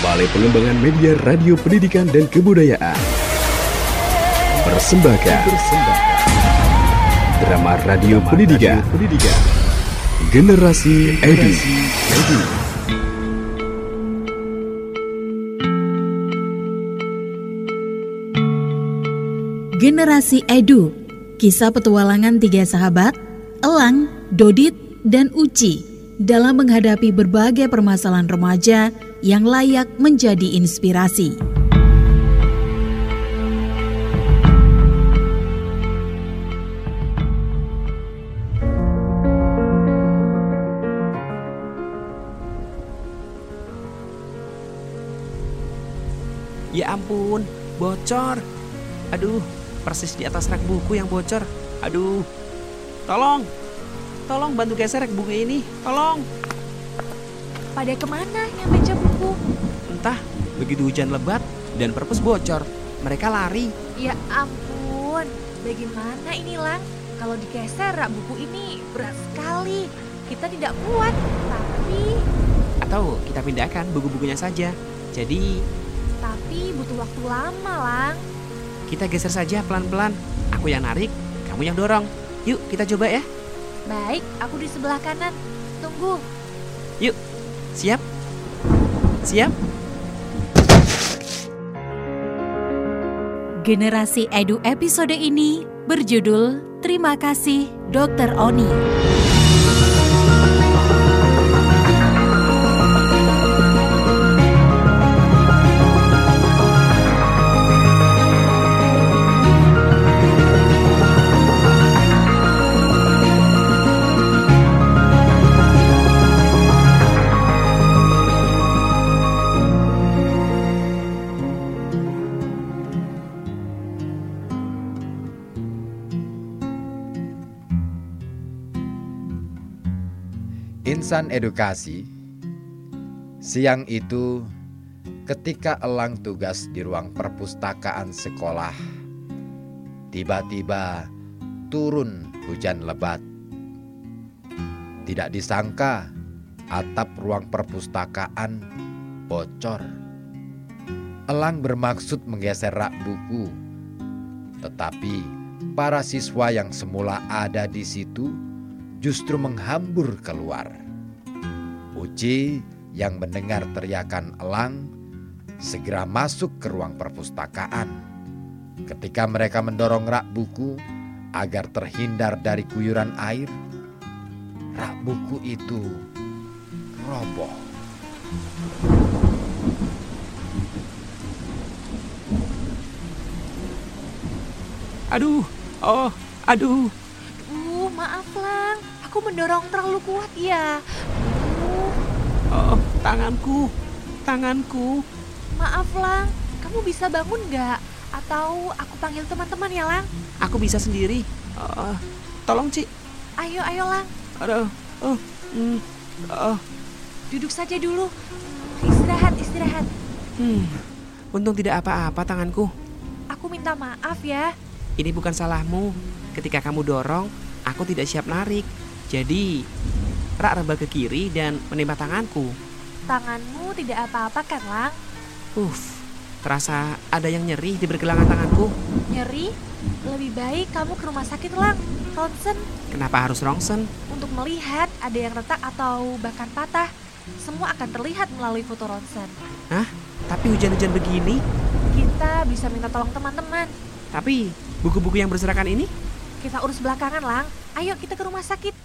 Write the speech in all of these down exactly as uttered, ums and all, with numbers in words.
Balai Pengembangan Media Radio Pendidikan dan Kebudayaan persembahkan drama radio pendidikan, pendidikan. Generasi Edu. Generasi Edu, kisah petualangan tiga sahabat, Elang, Dodit, dan Uci dalam menghadapi berbagai permasalahan remaja yang layak menjadi inspirasi. Ya ampun, bocor. Aduh, persis di atas rak buku yang bocor. Aduh, tolong. Tolong bantu geser rak buku ini, tolong. Pada kemana yang meja buku? Entah, begitu hujan lebat dan perpus bocor, mereka lari. Ya ampun, bagaimana ini Lang? Kalau digeser rak buku ini berat sekali. Kita tidak kuat, tapi... Atau kita pindahkan buku-bukunya saja. Jadi... Tapi butuh waktu lama, Lang. Kita geser saja pelan-pelan. Aku yang narik, kamu yang dorong. Yuk, kita coba ya. Baik, aku di sebelah kanan. Tunggu. Yuk, siap? Siap? Generasi Edu episode ini berjudul Terima Kasih Dokter Oni. Insan edukasi. Siang itu, ketika Elang tugas di ruang perpustakaan sekolah, tiba-tiba turun hujan lebat. Tidak disangka, atap ruang perpustakaan bocor. Elang bermaksud menggeser rak buku, tetapi para siswa yang semula ada di situ justru menghambur keluar. Uci yang mendengar teriakan Elang segera masuk ke ruang perpustakaan. Ketika mereka mendorong rak buku agar terhindar dari guyuran air, rak buku itu roboh. Aduh, oh, aduh. Uh, maaf Lang. Aku mendorong terlalu kuat ya. Uh. Oh, tanganku, tanganku. Maaf Lang, kamu bisa bangun gak? Atau aku panggil teman-teman ya Lang? Aku bisa sendiri. Uh, tolong Ci. Ayo, ayo Lang. Aduh, oh, mm, oh. Duduk saja dulu. Istirahat, istirahat. Hmm, untung tidak apa-apa tanganku. Aku minta maaf ya. Ini bukan salahmu. Ketika kamu dorong, aku tidak siap narik. Jadi, rak rebah ke kiri dan menimpa tanganku. Tanganmu tidak apa-apa kan, Lang? Uff, terasa ada yang nyeri di pergelangan tanganku. Nyeri? Lebih baik kamu ke rumah sakit, Lang. Ronsen. Kenapa harus ronsen? Untuk melihat ada yang retak atau bahkan patah. Semua akan terlihat melalui foto ronsen. Hah? Tapi hujan-hujan begini? Kita bisa minta tolong teman-teman. Tapi, buku-buku yang berserakan ini? Kita urus belakangan, Lang. Ayo kita ke rumah sakit.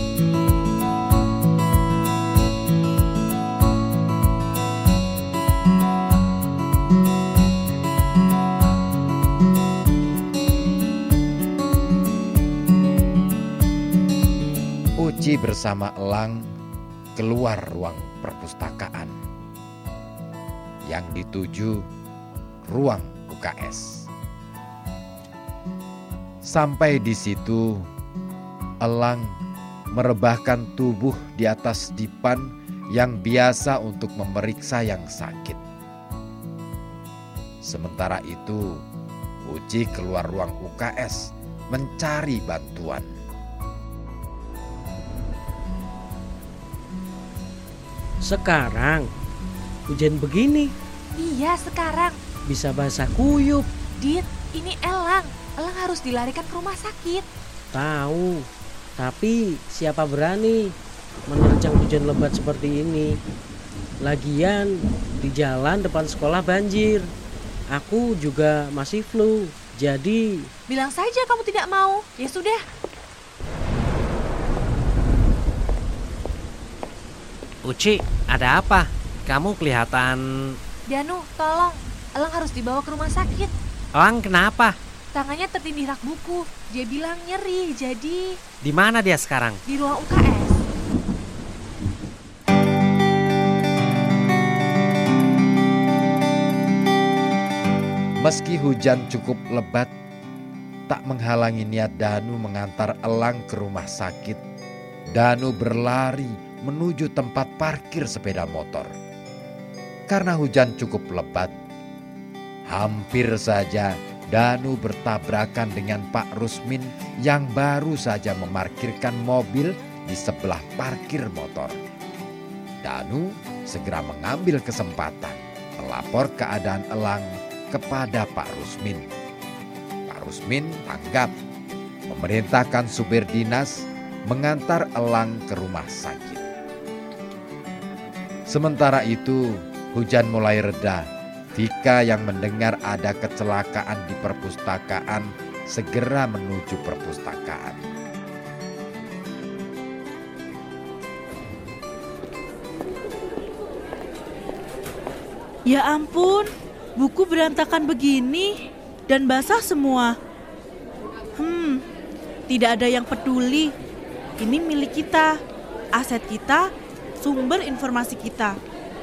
Uci bersama Elang keluar ruang perpustakaan. Yang dituju ruang U K S. Sampai di situ, Elang merebahkan tubuh di atas dipan yang biasa untuk memeriksa yang sakit. Sementara itu, Uci keluar ruang U K S mencari bantuan. Sekarang hujan begini. Iya, sekarang. Bisa basah kuyup. Dit, ini Elang. Elang harus dilarikan ke rumah sakit. Tahu, tapi siapa berani menerjang hujan lebat seperti ini? Lagian di jalan depan sekolah banjir. Aku juga masih flu, jadi... Bilang saja kamu tidak mau. Ya sudah. Uci, ada apa? Kamu kelihatan... Danu, tolong. Elang harus dibawa ke rumah sakit. Elang kenapa? Tangannya tertindih rak buku. Dia bilang nyeri, jadi... Di mana dia sekarang? Di ruang U K S. Meski hujan cukup lebat, tak menghalangi niat Danu mengantar Elang ke rumah sakit. Danu berlari menuju tempat parkir sepeda motor. Karena hujan cukup lebat, hampir saja Danu bertabrakan dengan Pak Rusmin yang baru saja memarkirkan mobil di sebelah parkir motor. Danu segera mengambil kesempatan melapor keadaan Elang kepada Pak Rusmin. Pak Rusmin tanggap, memerintahkan supir dinas mengantar Elang ke rumah sakit. Sementara itu, hujan mulai reda. Vika yang mendengar ada kecelakaan di perpustakaan segera menuju perpustakaan. Ya ampun, buku berantakan begini dan basah semua. Hmm, tidak ada yang peduli. Ini milik kita, aset kita, sumber informasi kita.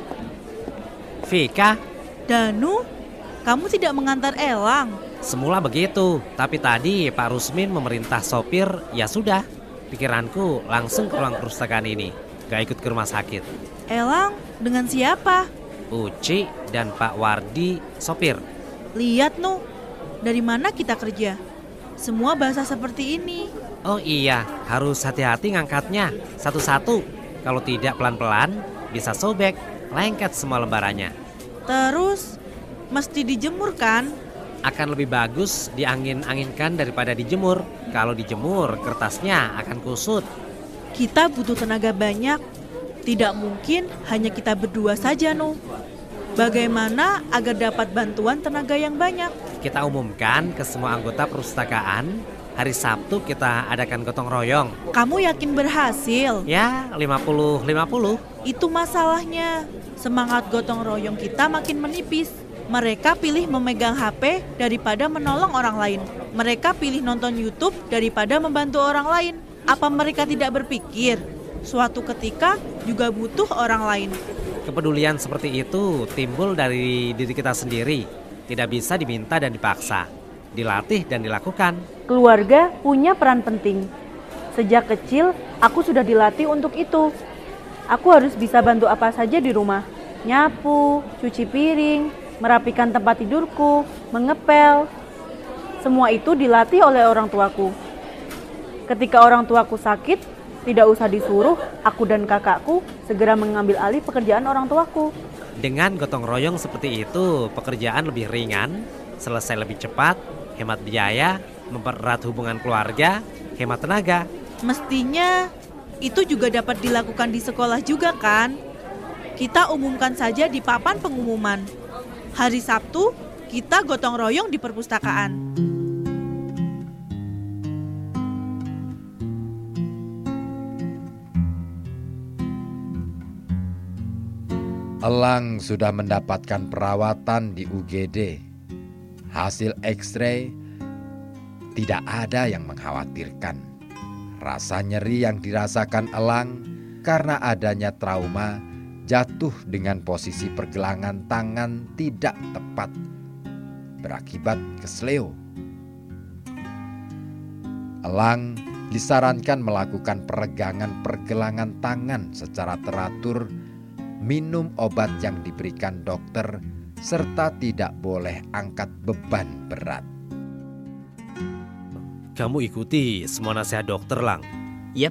Vika, Danu, kamu tidak mengantar Elang? semula begitu. Tapi tadi Pak Rusmin memerintah sopir, ya sudah. Pikiranku langsung ke ruang perpustakaan ini. Gak ikut ke rumah sakit. Elang dengan siapa? Uci dan Pak Wardi, sopir. Lihat Nu, dari mana kita kerja? Semua basah seperti ini. Oh iya, harus hati-hati ngangkatnya satu-satu. Kalau tidak pelan-pelan, bisa sobek, lengket semua lembarannya. Terus, mesti dijemur kan? Akan lebih bagus diangin-anginkan daripada dijemur. Kalau dijemur, kertasnya akan kusut. Kita butuh tenaga banyak. Tidak mungkin hanya kita berdua saja, Nu. Bagaimana agar dapat bantuan tenaga yang banyak? Kita umumkan ke semua anggota perpustakaan. Hari Sabtu kita adakan gotong royong. Kamu yakin berhasil? Ya, lima puluh lima puluh. Itu masalahnya. Semangat gotong royong kita makin menipis. Mereka pilih memegang H P daripada menolong orang lain. Mereka pilih nonton YouTube daripada membantu orang lain. Apa mereka tidak berpikir? Suatu ketika juga butuh orang lain. Kepedulian seperti itu timbul dari diri kita sendiri. Tidak bisa diminta dan dipaksa. Dilatih dan dilakukan. Keluarga punya peran penting. Sejak kecil, aku sudah dilatih untuk itu. Aku harus bisa bantu apa saja di rumah. Nyapu, cuci piring, merapikan tempat tidurku, mengepel. Semua itu dilatih oleh orang tuaku. Ketika orang tuaku sakit, tidak usah disuruh, aku dan kakakku segera mengambil alih pekerjaan orang tuaku. Dengan gotong royong seperti itu, pekerjaan lebih ringan, selesai lebih cepat, hemat biaya, mempererat hubungan keluarga, hemat tenaga. Mestinya itu juga dapat dilakukan di sekolah juga kan? Kita umumkan saja di papan pengumuman. Hari Sabtu, kita gotong royong di perpustakaan. Elang sudah mendapatkan perawatan di U G D. Hasil X-ray tidak ada yang mengkhawatirkan. Rasa nyeri yang dirasakan Elang karena adanya trauma jatuh dengan posisi pergelangan tangan tidak tepat, berakibat kesleo. Elang disarankan melakukan peregangan pergelangan tangan secara teratur, minum obat yang diberikan dokter, serta tidak boleh angkat beban berat. Kamu ikuti semua nasihat dokter, Lang. Iya Pak,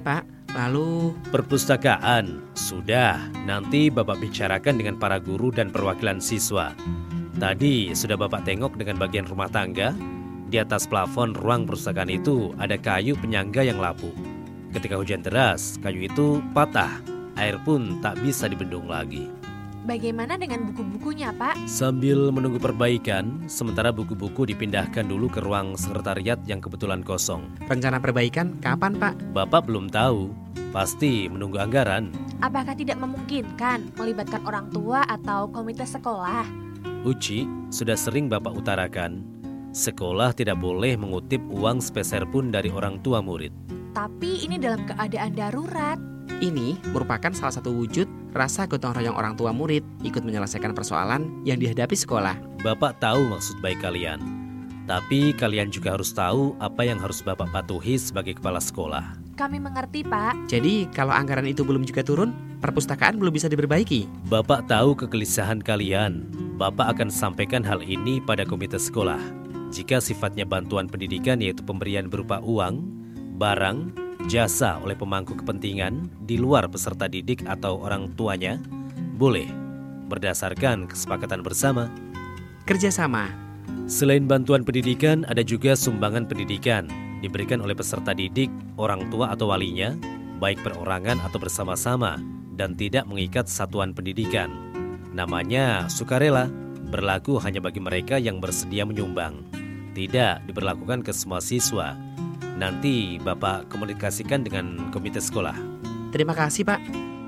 Lalu, Perpustakaan, sudah. Nanti Bapak bicarakan dengan para guru dan perwakilan siswa. Tadi sudah Bapak tengok dengan bagian rumah tangga. Di atas plafon ruang perpustakaan itu ada kayu penyangga yang lapuk. Ketika hujan deras, kayu itu patah. Air pun tak bisa dibendung lagi. Bagaimana dengan buku-bukunya, Pak? Sambil menunggu perbaikan, sementara buku-buku dipindahkan dulu ke ruang sekretariat yang kebetulan kosong. rencana perbaikan kapan, Pak? Bapak belum tahu, pasti menunggu anggaran. Apakah tidak memungkinkan melibatkan orang tua atau komite sekolah? Uci, sudah sering Bapak utarakan, sekolah tidak boleh mengutip uang sepeser pun dari orang tua murid. Tapi ini dalam keadaan darurat. Ini merupakan salah satu wujud rasa gotong royong orang tua murid ikut menyelesaikan persoalan yang dihadapi sekolah. Bapak tahu maksud baik kalian, tapi kalian juga harus tahu apa yang harus Bapak patuhi sebagai kepala sekolah. Kami mengerti, Pak. Jadi kalau anggaran itu belum juga turun, perpustakaan belum bisa diperbaiki. Bapak tahu kegelisahan kalian. Bapak akan sampaikan hal ini pada komite sekolah. Jika sifatnya bantuan pendidikan yaitu pemberian berupa uang, barang, jasa oleh pemangku kepentingan di luar peserta didik atau orang tuanya, boleh berdasarkan kesepakatan bersama. Kerjasama. Selain bantuan pendidikan, ada juga sumbangan pendidikan diberikan oleh peserta didik, orang tua atau walinya, baik perorangan atau bersama-sama, dan tidak mengikat satuan pendidikan. Namanya sukarela, berlaku hanya bagi mereka yang bersedia menyumbang. Tidak diberlakukan ke semua siswa. Nanti Bapak komunikasikan dengan komite sekolah. Terima kasih, Pak.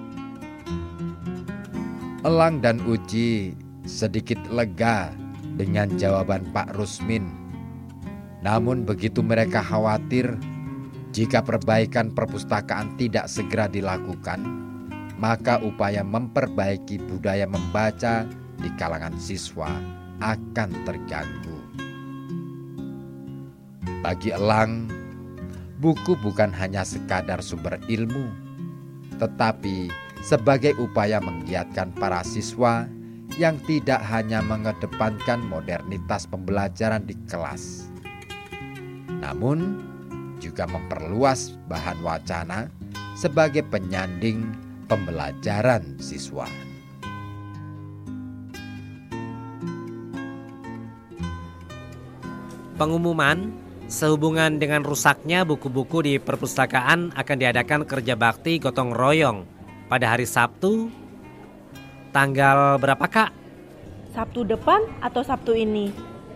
Elang dan Uci sedikit lega dengan jawaban Pak Rusmin. Namun begitu mereka khawatir jika perbaikan perpustakaan tidak segera dilakukan, maka upaya memperbaiki budaya membaca di kalangan siswa akan terganggu. Bagi Elang, buku bukan hanya sekadar sumber ilmu, tetapi sebagai upaya menggiatkan para siswa yang tidak hanya mengedepankan modernitas pembelajaran di kelas, namun juga memperluas bahan wacana sebagai penyanding pembelajaran siswa. Pengumuman sehubungan dengan rusaknya buku-buku di perpustakaan akan diadakan kerja bakti gotong royong pada hari Sabtu. Tanggal berapa, Kak? Sabtu depan atau Sabtu ini?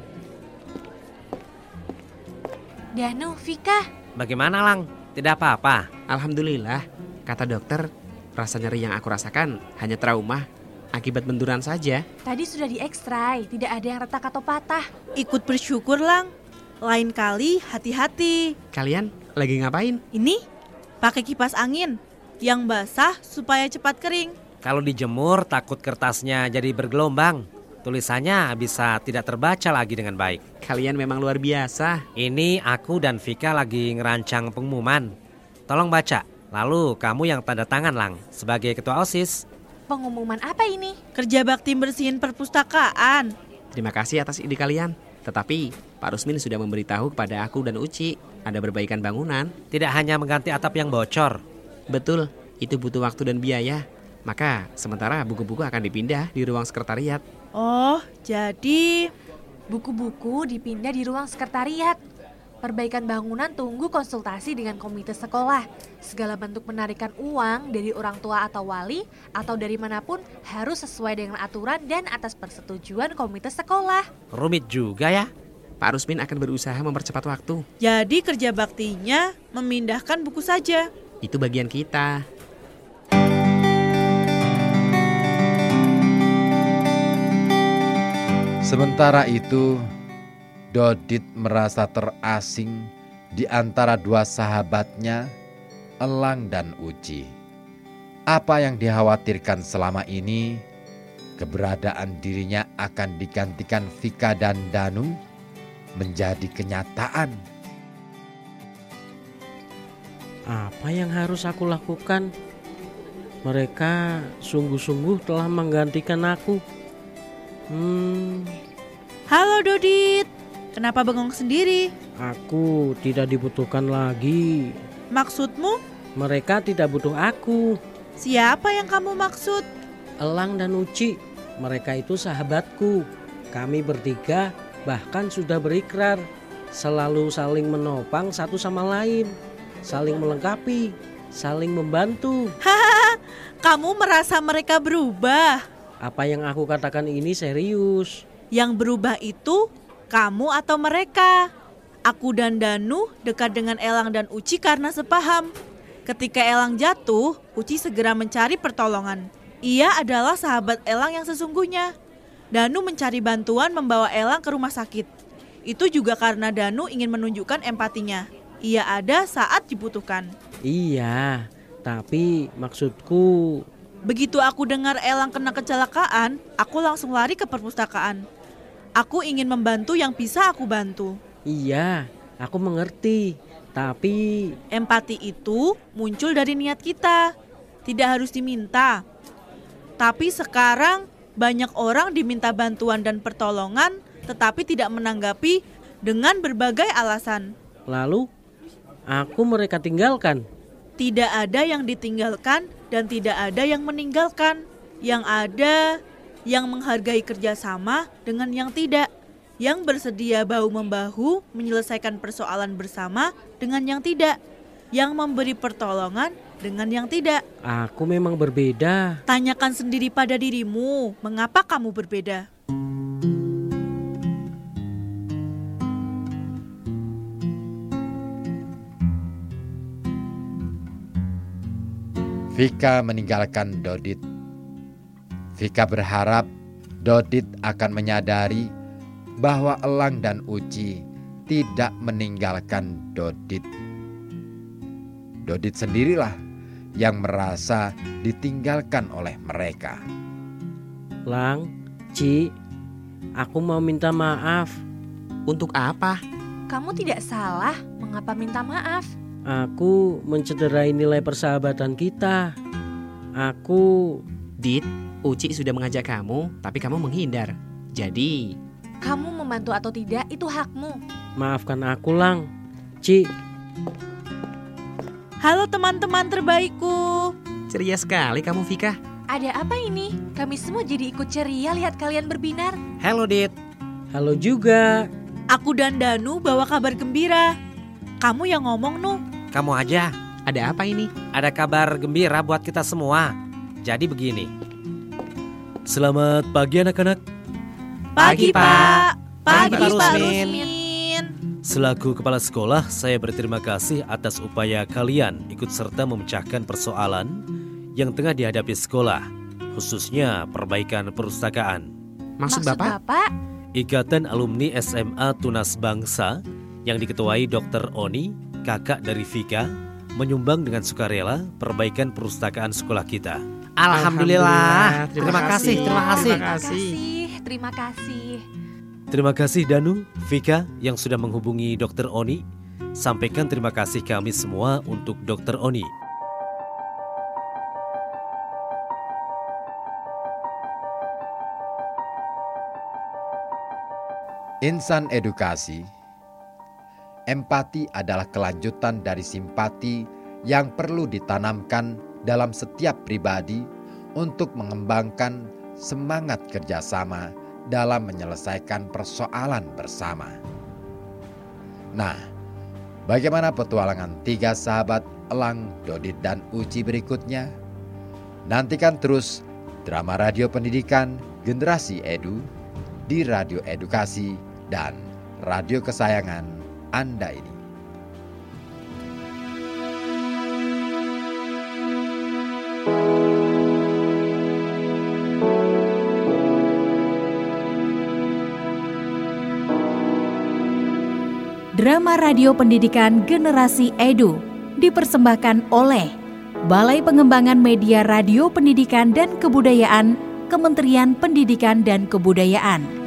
Danu, Vika. Bagaimana, Lang? Tidak apa-apa? Alhamdulillah, kata dokter, rasa nyeri yang aku rasakan hanya trauma akibat benturan saja. Tadi sudah diekstrai, tidak ada yang retak atau patah. Ikut bersyukur, Lang. Lain kali hati-hati. Kalian lagi ngapain? Ini pakai kipas angin yang basah supaya cepat kering. Kalau dijemur takut kertasnya jadi bergelombang. Tulisannya bisa tidak terbaca lagi dengan baik. Kalian memang luar biasa. Ini aku dan Vika lagi ngerancang pengumuman. Tolong baca, lalu kamu yang tanda tangan, Lang, sebagai ketua OSIS. Pengumuman apa ini? Kerja bakti bersihin perpustakaan. Terima kasih atas ide kalian. Tetapi Pak Rusmin sudah memberitahu kepada aku dan Uci ada perbaikan bangunan. Tidak hanya mengganti atap yang bocor. Betul, itu butuh waktu dan biaya. Maka sementara buku-buku akan dipindah di ruang sekretariat. Oh, jadi buku-buku dipindah di ruang sekretariat. Perbaikan bangunan tunggu konsultasi dengan komite sekolah. Segala bentuk penarikan uang dari orang tua atau wali atau dari manapun harus sesuai dengan aturan dan atas persetujuan komite sekolah. Rumit juga ya. Pak Rusmin akan berusaha mempercepat waktu. Jadi kerja baktinya memindahkan buku saja. Itu bagian kita. Sementara itu, Dodit merasa terasing di antara dua sahabatnya, Elang dan Uci. Apa yang dikhawatirkan selama ini, keberadaan dirinya akan digantikan Vika dan Danu, menjadi kenyataan. Apa yang harus aku lakukan? Mereka sungguh-sungguh telah menggantikan aku. Hmm. Halo Dodit, kenapa bengong sendiri? Aku tidak dibutuhkan lagi. Maksudmu Mereka tidak butuh aku. Siapa yang kamu maksud? Elang dan Uci, mereka itu sahabatku. Kami bertiga bahkan sudah berikrar selalu saling menopang satu sama lain, saling melengkapi, saling membantu. Hahaha, kamu merasa mereka berubah? Apa yang aku katakan ini serius. Yang berubah itu kamu atau mereka? Aku dan Danu dekat dengan Elang dan Uci karena sepaham. Ketika Elang jatuh, Uci segera mencari pertolongan. Ia adalah sahabat Elang yang sesungguhnya. Danu mencari bantuan membawa Elang ke rumah sakit. Itu juga karena Danu ingin menunjukkan empatinya. Ia ada saat dibutuhkan. Iya, tapi maksudku... Begitu aku dengar Elang kena kecelakaan, aku langsung lari ke perpustakaan. Aku ingin membantu yang bisa aku bantu. Iya, aku mengerti. Tapi... Empati itu muncul dari niat kita. Tidak harus diminta. Tapi sekarang banyak orang diminta bantuan dan pertolongan tetapi tidak menanggapi dengan berbagai alasan. Lalu, aku mereka tinggalkan. Tidak ada yang ditinggalkan dan tidak ada yang meninggalkan. Yang ada yang menghargai kerjasama dengan yang tidak. Yang bersedia bahu-membahu menyelesaikan persoalan bersama dengan yang tidak. Yang memberi pertolongan dengan yang tidak. Aku memang berbeda. Tanyakan sendiri pada dirimu, mengapa kamu berbeda? Vika meninggalkan Dodit. Vika berharap Dodit akan menyadari bahwa Elang dan Uci tidak meninggalkan Dodit. Dodit sendirilah yang merasa ditinggalkan oleh mereka. Lang, Ci, aku mau minta maaf. Untuk apa? Kamu tidak salah, mengapa minta maaf? Aku mencederai nilai persahabatan kita. Aku... Dit, Uci sudah mengajak kamu, tapi kamu menghindar. Jadi... Kamu membantu atau tidak, itu hakmu. Maafkan aku, Lang. Ci. Halo teman-teman terbaikku. Ceria sekali kamu, Vika. Ada apa ini? Kami semua jadi ikut ceria lihat kalian berbinar. Halo, Dit. Halo juga. Aku dan Danu bawa kabar gembira. Kamu yang ngomong, Nu. Kamu aja. Ada apa ini? Ada kabar gembira buat kita semua. Jadi begini. Selamat pagi anak-anak. Pagi, Pak. Pagi, Pak Pak Rusmin. Rusmin. Selaku kepala sekolah, saya berterima kasih atas upaya kalian ikut serta memecahkan persoalan yang tengah dihadapi sekolah, khususnya perbaikan perpustakaan. Maksud, Maksud Bapak? Bapak? Ikatan Alumni S M A Tunas Bangsa yang diketuai dokter Oni, kakak dari Vika, menyumbang dengan sukarela perbaikan perpustakaan sekolah kita. Alhamdulillah. Terima, Terima kasih, terima kasih. Terima kasih. Terima kasih. Terima kasih Danu, Vika yang sudah menghubungi dokter Oni. Sampaikan terima kasih kami semua untuk dokter Oni. Insan edukasi. Empati adalah kelanjutan dari simpati yang perlu ditanamkan dalam setiap pribadi untuk mengembangkan semangat kerjasama dalam menyelesaikan persoalan bersama. Nah, bagaimana petualangan tiga sahabat Elang, Dodit, dan Uci berikutnya? Nantikan terus drama radio pendidikan Generasi Edu di Radio Edukasi dan radio kesayangan Anda ini. Drama radio pendidikan Generasi Edu dipersembahkan oleh Balai Pengembangan Media Radio Pendidikan dan Kebudayaan, Kementerian Pendidikan dan Kebudayaan.